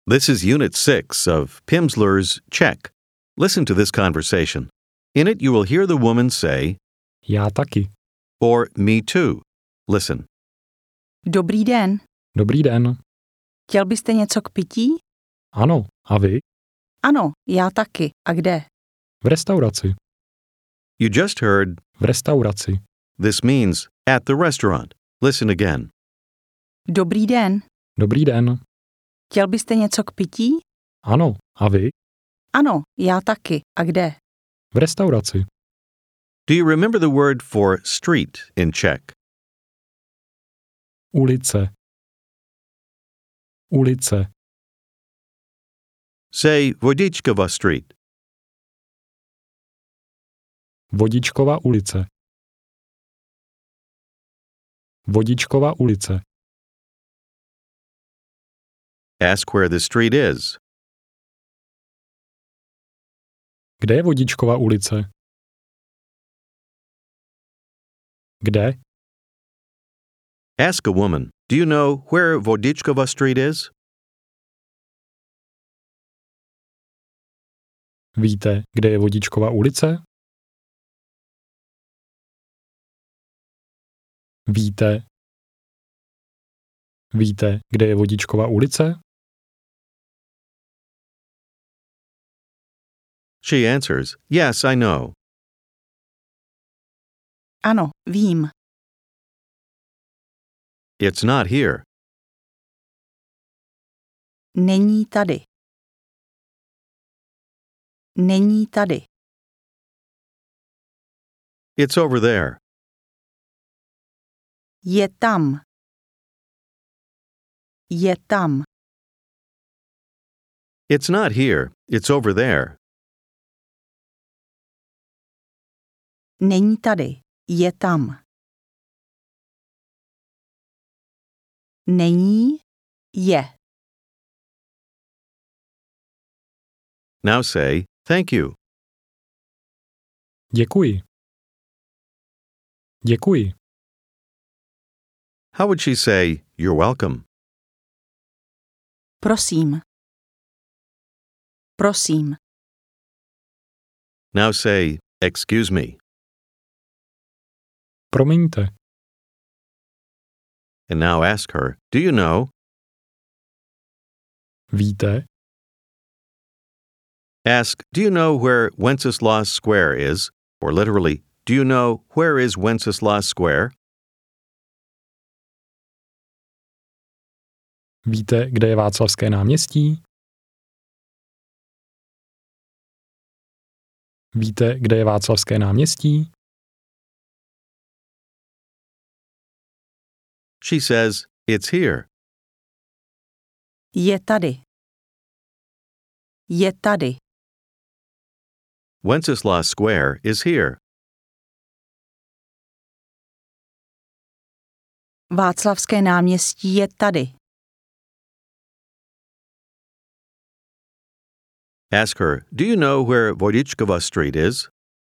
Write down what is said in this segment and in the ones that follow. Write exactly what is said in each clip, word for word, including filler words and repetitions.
This is Unit six of Pimsleur's Czech. Listen to this conversation. In it, you will hear the woman say, Já taky. or me too. Listen. Dobrý den. Dobrý den. Chtěl byste něco k pití? Ano, a vy? Ano, já taky. A kde? V restauraci. You just heard, V restauraci. this means at the restaurant. Listen again. Dobrý den. Dobrý den. Chtěl byste něco k pití? Ano, a vy? Ano, já taky. A kde? V restauraci. Do you remember the word for street in Czech? Ulice. Ulice. Say Vodičkova Street. Vodičkova ulice. Vodičkova ulice. Ask where the street is. Kde je Vodičkova ulice? Kde? Ask a woman, do you know where Vodičkova Street is? Víte, kde je Vodičkova ulice? Víte? Víte, kde je Vodičkova ulice? She answers, yes, I know. Ano, vím. It's not here. Není tady. Není tady. It's over there. Je tam. Je tam. It's not here. It's over there. Není tady. Je tam. Není. Je. Now say, thank you. Děkuji. Děkuji. How would she say, you're welcome? Prosím. Prosím. Now say, excuse me. Promiňte. And now ask her, do you know? Víte? Ask, do you know where Wenceslas Square is? Or literally, do you know where is Wenceslas Square? Víte, kde je Václavské náměstí? Víte, kde je Václavské náměstí? She says, it's here. Je tady. Je tady. Wenceslas Square is here. Václavské náměstí je tady. Ask her, do you know where Vodičkova Street is?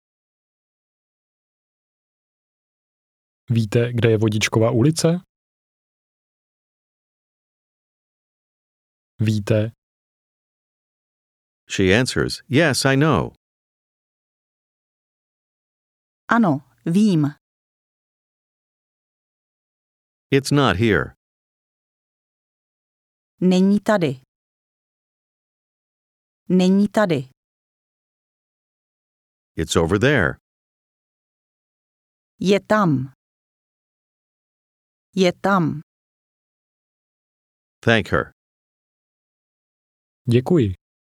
Víte, kde je Vodičkova ulice? Víte? She answers, yes, I know. Ano, vím. It's not here. Není tady. Není tady. It's over there. Je tam. Je tam. Thank her. Děkuji.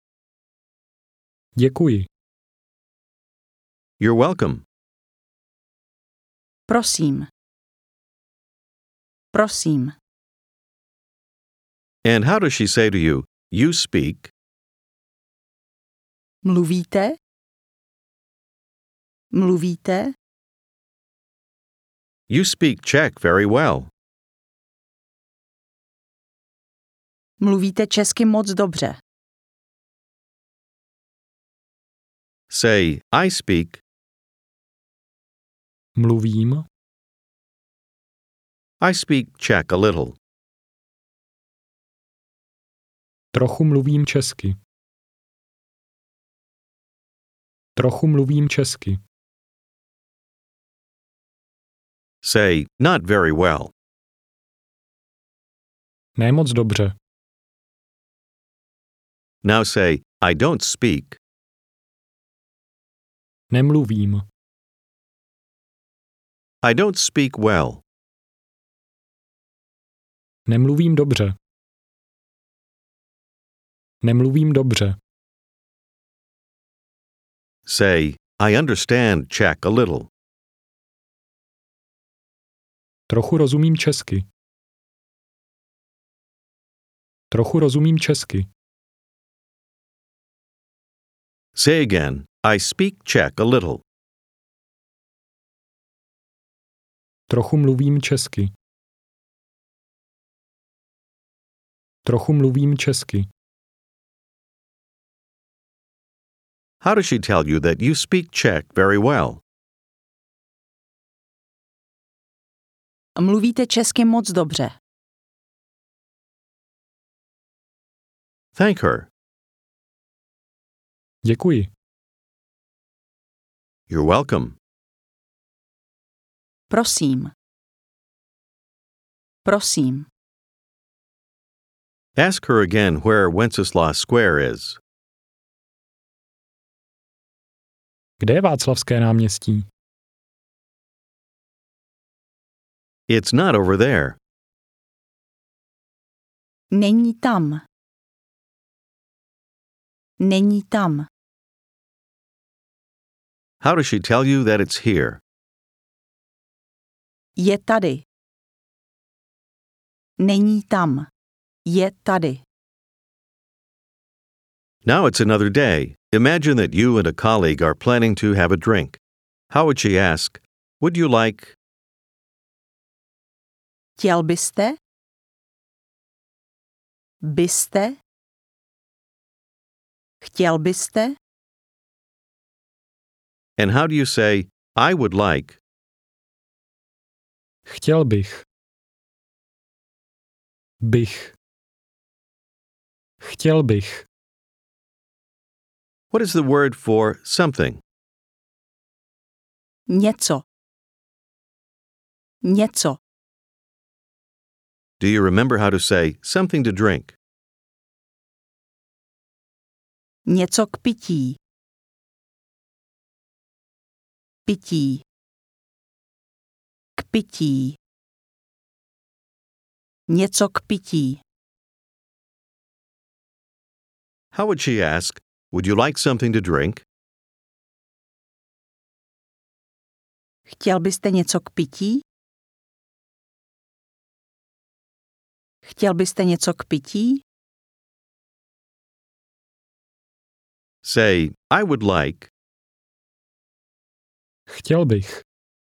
Děkuji. You're welcome. Prosím. Prosím. And how does she say to you, you speak? Mluvíte? Mluvíte? You speak Czech very well. Mluvíte česky moc dobře. Say, I speak. Mluvím. I speak Czech a little. Trochu mluvím česky. Trochu mluvím česky. Say, not very well. Ne moc dobře. Now say, I don't speak. Nemluvím. I don't speak well. Nemluvím dobře. Nemluvím dobře. Say, I understand Czech a little. Trochu rozumím česky. Trochu rozumím česky. Say again, I speak Czech a little. Trochu mluvím česky. Trochu mluvím česky. How does she tell you that you speak Czech very well? Mluvíte česky moc dobře. Thank her. Děkuji. You're welcome. Prosím. Prosím. Ask her again where Wenceslas Square is. Kde je Václavské náměstí? It's not over there. Není tam. Není tam. How does she tell you that it's here? Je tady. Není tam. Je tady. Now it's another day. Imagine that you and a colleague are planning to have a drink. How would she ask, would you like? Chtěl byste? Byste? Chtěl byste? And how do you say, I would like? Chtěl bych. Bych. Chtěl bych. What is the word for something? Něco. Něco. Do you remember how to say something to drink? Něco k pití. Pití. K pití. Něco k pití. How would she ask, would you like something to drink? Chtěl byste něco k pití? Chtěl byste něco k pití? Say, I would like. Chtěl bych.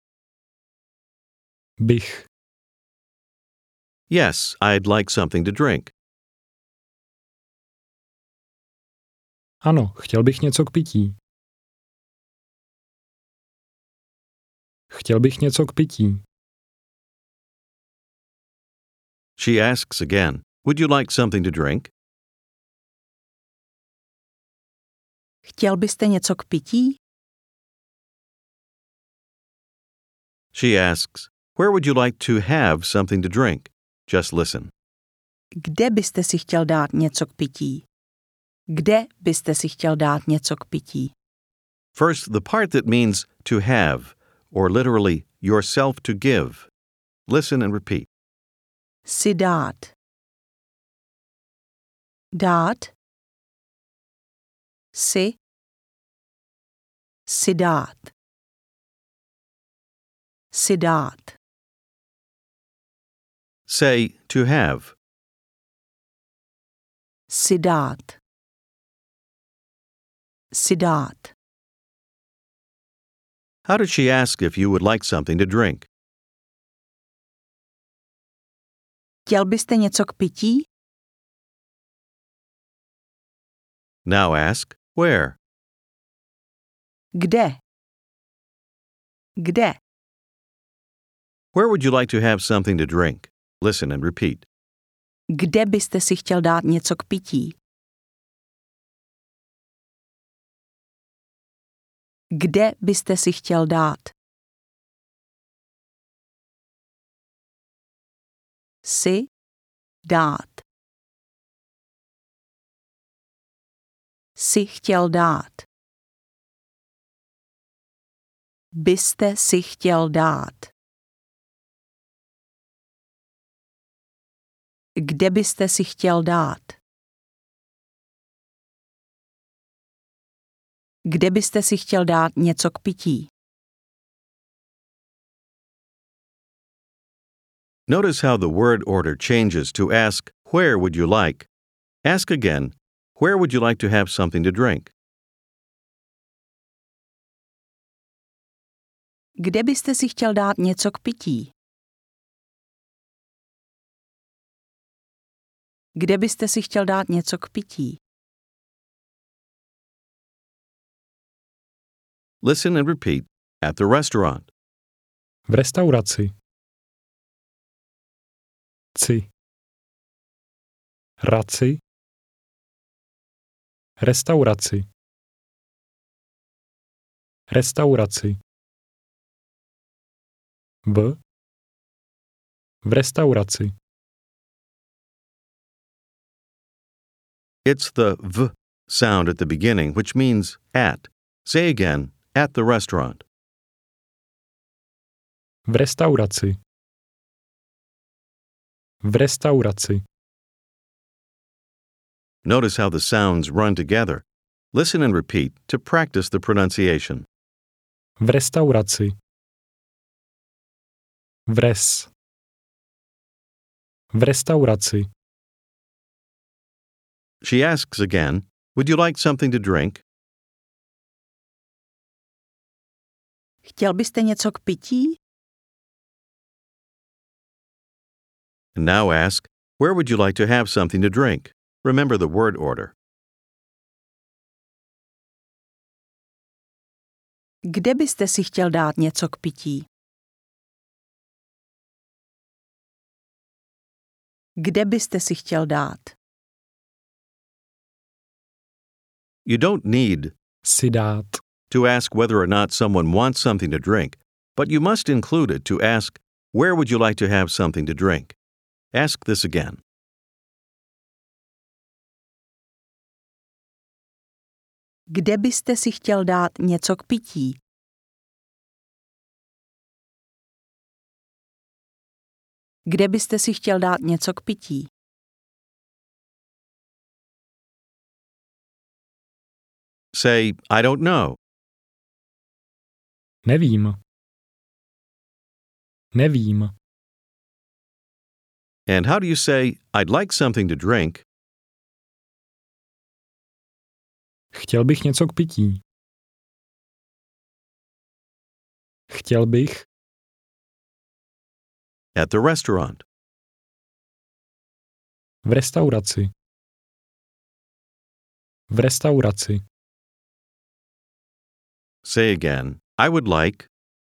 Bych. Yes, I'd like something to drink. Ano, chtěl bych něco k pití. Chtěl bych něco k pití. She asks again, would you like something to drink? Chtěl byste něco k pití? She asks, where would you like to have something to drink? Just listen. Kde byste si chtěl dát něco k pití? Kde byste si chtěl dát něco k pití? First, the part that means to have, or literally yourself to give. Listen and repeat. Si dát. Dát. Si. Si dát. Si dát. Say to have. Si dát. Si dát. How did she ask if you would like something to drink? Chtěl byste něco k pití? Now ask, where? Kde? Kde? Where would you like to have something to drink? Listen and repeat. Kde byste si chtěl dát něco k pití? Kde byste si chtěl dát? Si dát. Si chtěl dát. Byste si chtěl dát. Kde byste si chtěl dát? Kde byste si chtěl dát něco k pití? Notice how the word order changes to ask, where would you like? Ask again, where would you like to have something to drink? Kde byste si chtěl dát něco k pití? Kde byste si chtěl dát něco k pití? Listen and repeat. At the restaurant. V restauraci. Ci. Raci. Restauraci. Restauraci. V. V restauraci. It's the v sound at the beginning, which means at. Say again, at the restaurant. V restauraci. V restauraci. Notice how the sounds run together. Listen and repeat to practice the pronunciation. V restauraci. Vres. V restauraci. She asks again, would you like something to drink? Chtěl byste něco k pití? And now ask, where would you like to have something to drink? Remember the word order. Kde byste si chtěl dát něco k pití? Kde byste si chtěl dát? You don't need Si dát. to ask whether or not someone wants something to drink, but you must include it to ask, where would you like to have something to drink? Ask this again. Kde byste si chtěl dát něco k pití? Kde byste si chtěl dát něco k pití? Say, I don't know. Nevím. Nevím. And how do you say, I'd like something to drink? Chtěl bych něco k pití. Chtěl bych. At the restaurant. V restauraci. V restauraci. Say again, I would like.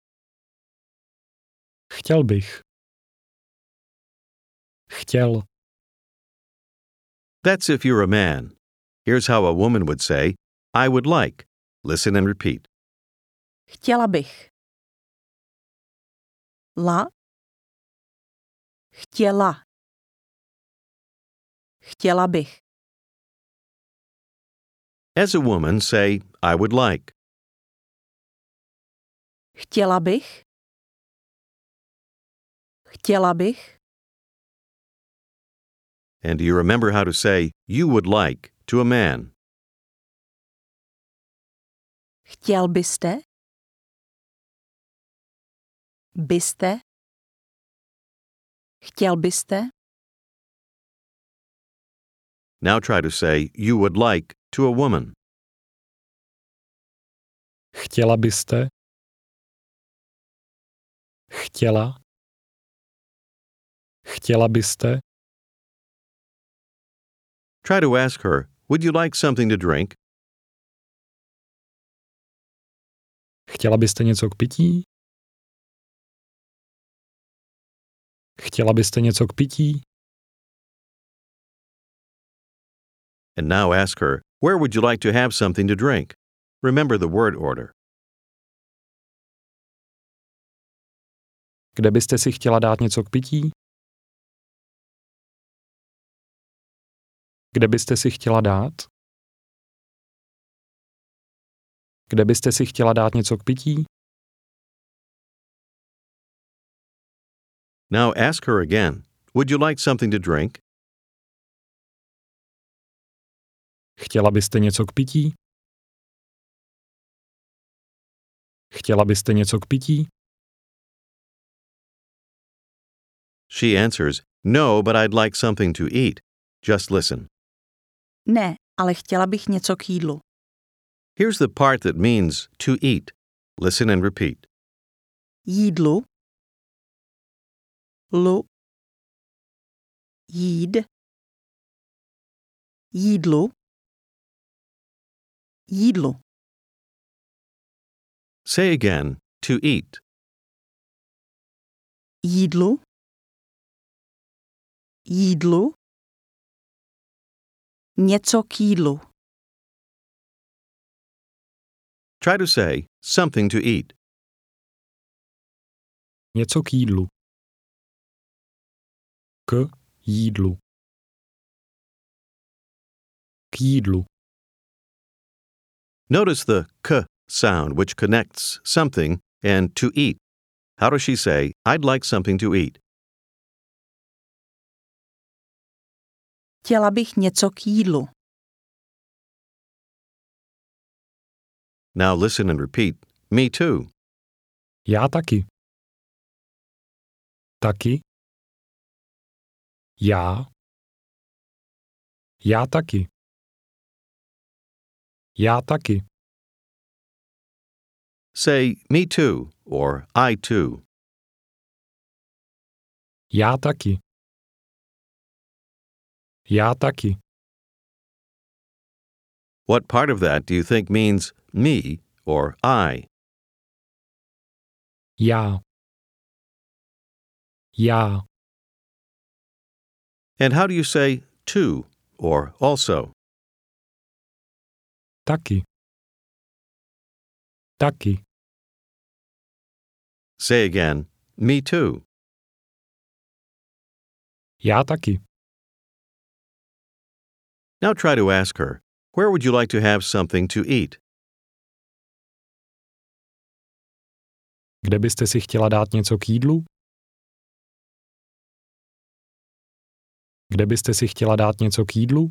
Chtěl bych. Chtěl. That's if you're a man. Here's how a woman would say, I would like. Listen and repeat. Chtěla bych. La. Chtěla. Chtěla bych. As a woman, say, I would like. Chtěla bych. Chtěla bych. And do you remember how to say, you would like, to a man? Chtěl byste? Byste? Chtěl byste? Now try to say, you would like, to a woman. Chtěla byste? Chtěla? Chtěla byste? Try to ask her, would you like something to drink? Chtěla byste něco k pití? Chtěla byste něco k pití? And now ask her, where would you like to have something to drink? Remember the word order. Kde byste si chtěla dát něco k pití? Kde byste si chtěla dát? Kde byste si chtěla dát něco k pití? Now ask her again. Would you like something to drink? Chtěla byste něco k pití? Chtěla byste něco k pití? She answers, No, but I'd like something to eat. Just listen. Ne, ale chtěla bych něco k jídlu. Here's the part that means to eat. Listen and repeat. Jídlu. Lu. Jíd. Jídlu. Jídlu. Say again, to eat. Jídlu. Jídlu. Něco k jídlu. Try to say something to eat. Něco k jídlu. K jídlu. K jídlu. Notice the k sound, which connects something and to eat. How does she say, I'd like something to eat? Chtěla bych něco k jídlu. Now listen and repeat, me too. Já taky. Taky. Já. Já taky. Já taky. Say, me too, or I too. Já taky. Já taky. What part of that do you think means me or I? Já. Já. And how do you say too or also? Taky. Taky. Say again, me too. Já taky. Now try to ask her, where would you like to have something to eat? Kde byste si chtěla dát něco k jídlu? Kde byste si chtěla dát něco k jídlu?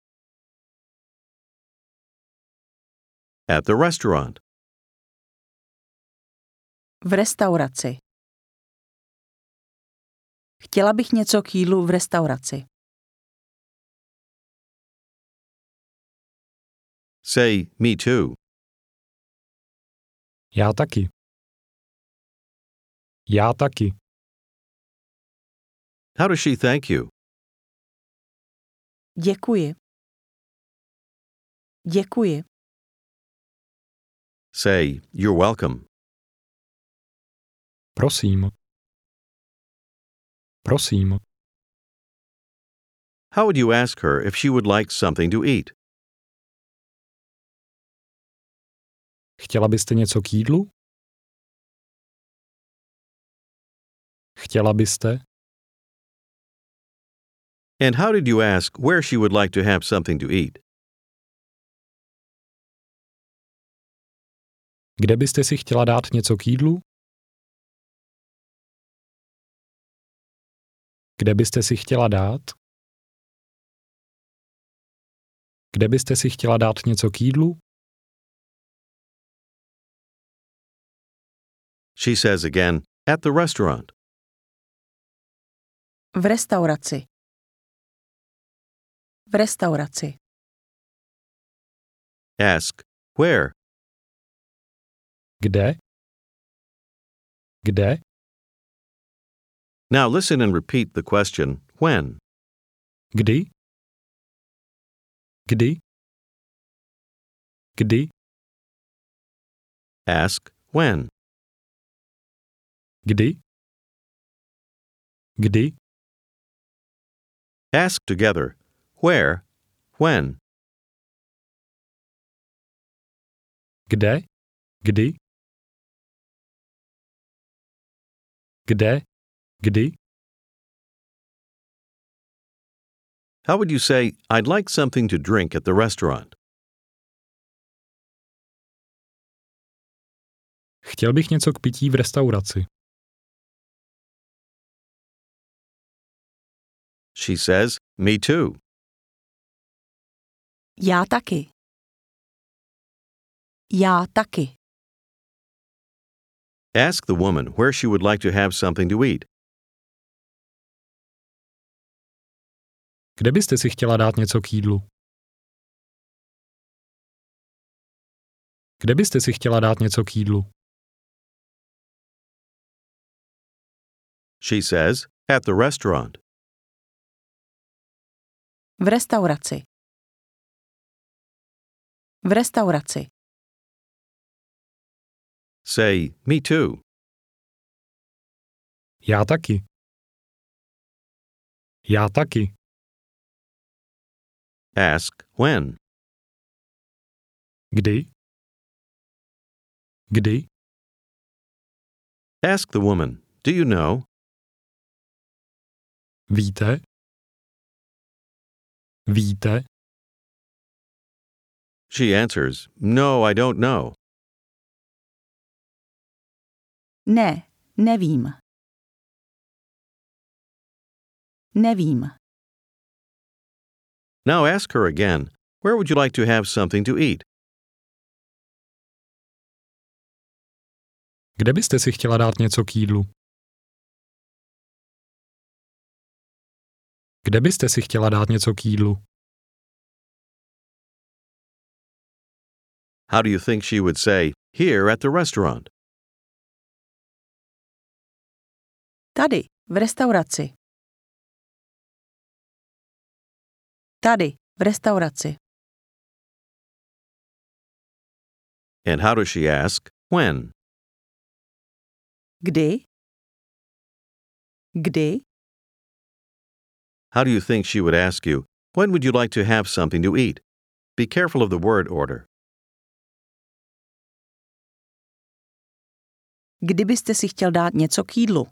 At the restaurant. V restauraci. Chtěla bych něco k jídlu v restauraci. Say, me too. Já taky. Já taky. How does she thank you? Děkuji. Děkuji. Say, you're welcome. Prosím. Prosím. How would you ask her if she would like something to eat? Chtěla byste něco k jídlu? Chtěla byste? And how did you ask where she would like to have something to eat? Kde byste si chtěla dát něco k jídlu? Kde byste si chtěla dát? Kde byste si chtěla dát něco k jídlu? She says again, at the restaurant. V restauraci. V restauraci. Ask, where? Kde? Kde? Now listen and repeat the question, when? Kdy? Kdy? Kdy? Ask, when? Kdy? Kdy? Ask together, where, when? Kde? Kdy? Kde? Kdy? How would you say, I'd like something to drink at the restaurant? Chtěl bych něco k pití v restauraci. She says, me too. Já taky. Já taky. Ask the woman where she would like to have something to eat. Kde byste si chtěla dát něco k jídlu? Kde byste si chtěla dát něco k jídlu? She says, at the restaurant. V restauraci. V restauraci. Say, me too. Já taky. Já taky. Ask, when? Kdy? Kdy? Ask the woman, do you know? Víte? Víte? She answers, no, I don't know. Ne, nevím. Nevím. Now ask her again, where would you like to have something to eat? Kde byste si chtěla dát něco k jídlu? Kde byste si chtěla dát něco k jídlu? How do you think she would say, here at the restaurant? Tady, v restauraci. Tady, v restauraci. And how does she ask, when? Kdy? Kdy? How do you think she would ask you, when would you like to have something to eat? Be careful of the word order. Kdy byste si chtěl dát něco k jídlu?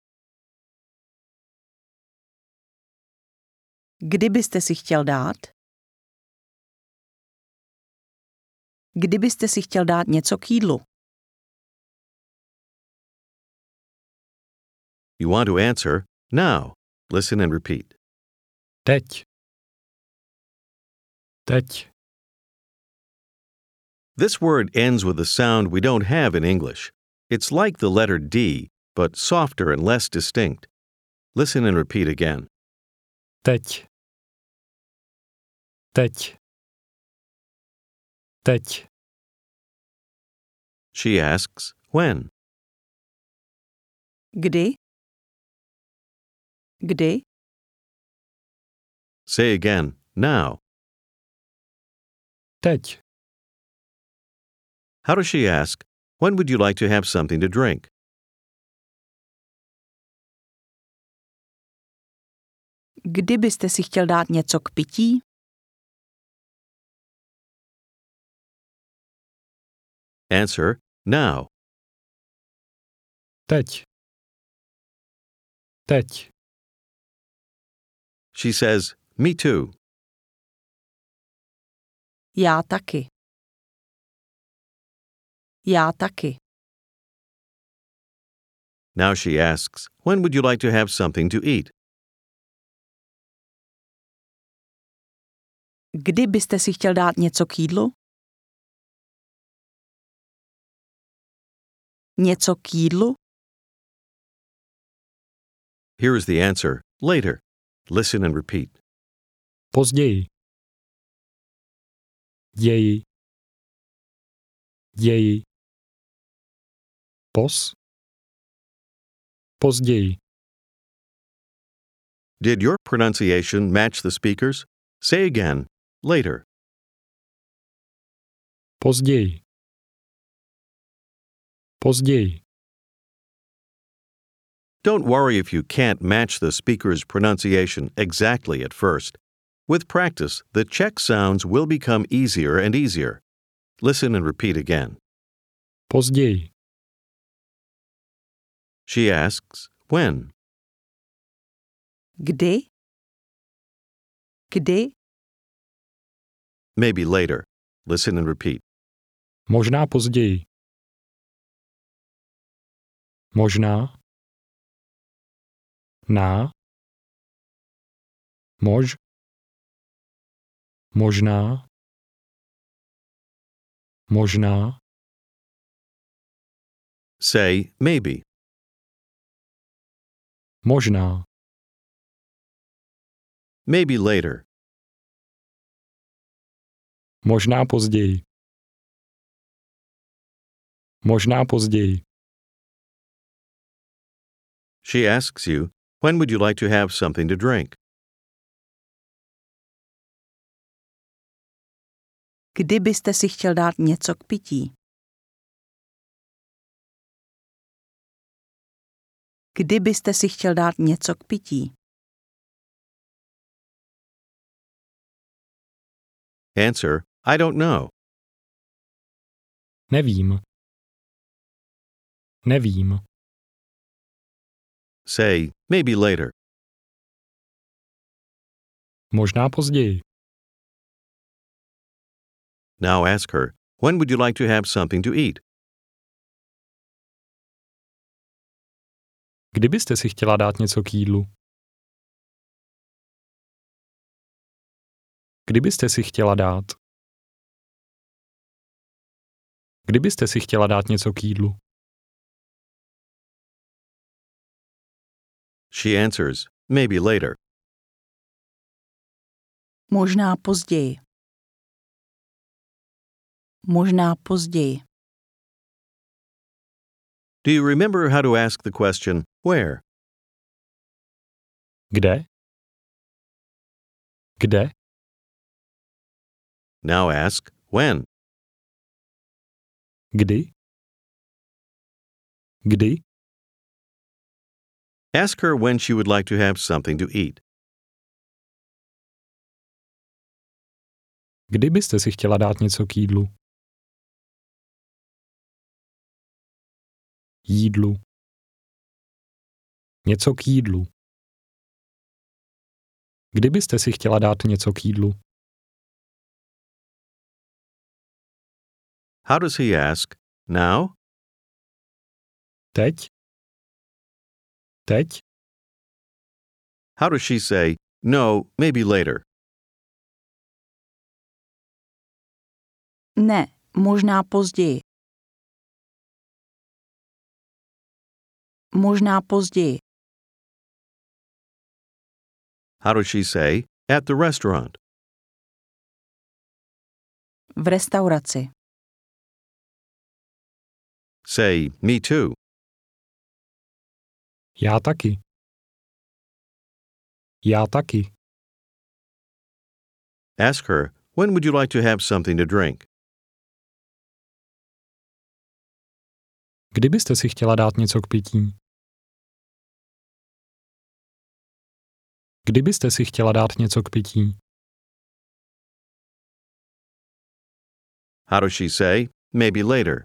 Kdy byste si chtěl dát? Kdy byste si chtěl dát něco k jídlu? You want to answer, now. Listen and repeat. Teď. Teď. This word ends with a sound we don't have in English. It's like the letter D, but softer and less distinct. Listen and repeat again. Teď. Teď. Teď. She asks, when? Kdy? Kdy? Say again, now. Teď. How does she ask, when would you like to have something to drink? Kdy byste si chtěl dát něco k pití? Answer, now. Teď. Teď. She says, me too. Já taky. Já taky. Now she asks, when would you like to have something to eat? Kdy byste si chtěl dát něco k jídlu? Něco k jídlu? Here is the answer, later. Listen and repeat. Později. Ději. Ději. Pos. Později. Did your pronunciation match the speaker's? Say again, later. Později. Později. Don't worry if you can't match the speaker's pronunciation exactly at first. With practice, the Czech sounds will become easier and easier. Listen and repeat again. Později. She asks, when. Kdy? Kdy? Maybe later. Listen and repeat. Možná později. Možná. Na. Mož. Možná. Možná. Say maybe. Možná. Maybe later. Možná později. Možná později. She asks you, when would you like to have something to drink? Kdy byste si chtěl dát něco k pití? Kdy byste si chtěl dát něco k pití? Answer, I don't know. Nevím. Nevím. Say maybe later. Možná později. Now ask her, when would you like to have something to eat? Kdy byste si chtěla dát něco k jídlu? Kdy byste si chtěla dát? Kdy byste si chtěla dát něco k jídlu? She answers, maybe later. Možná později. Možná později. Do you remember how to ask the question, where? Kde? Kde? Now ask, when? Kdy? Kdy? Ask her when she would like to have something to eat. Kdy byste si chtěla dát něco k jídlu? Jídlu. Něco k jídlu. Kdy byste si chtěla dát něco k jídlu? How does he ask? Now? Teď? Teď? How does she say, no, maybe later? Ne, možná později. Možná později. How does she say, at the restaurant? V restauraci. Say, me too. Já taky. Já taky. Ask her, when would you like to have something to drink? Kdy byste si chtěla dát něco k pití? Kdy byste si chtěla dát něco k pití? How does she say, maybe later?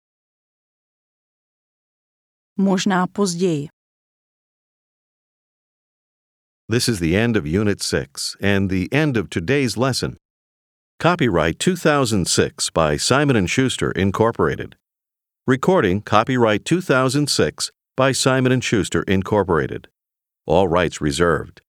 Možná později. This is the end of Unit six and the end of today's lesson. Copyright two thousand six by Simon and Schuster, Incorporated. Recording copyright two thousand six by Simon and Schuster, Incorporated. All rights reserved.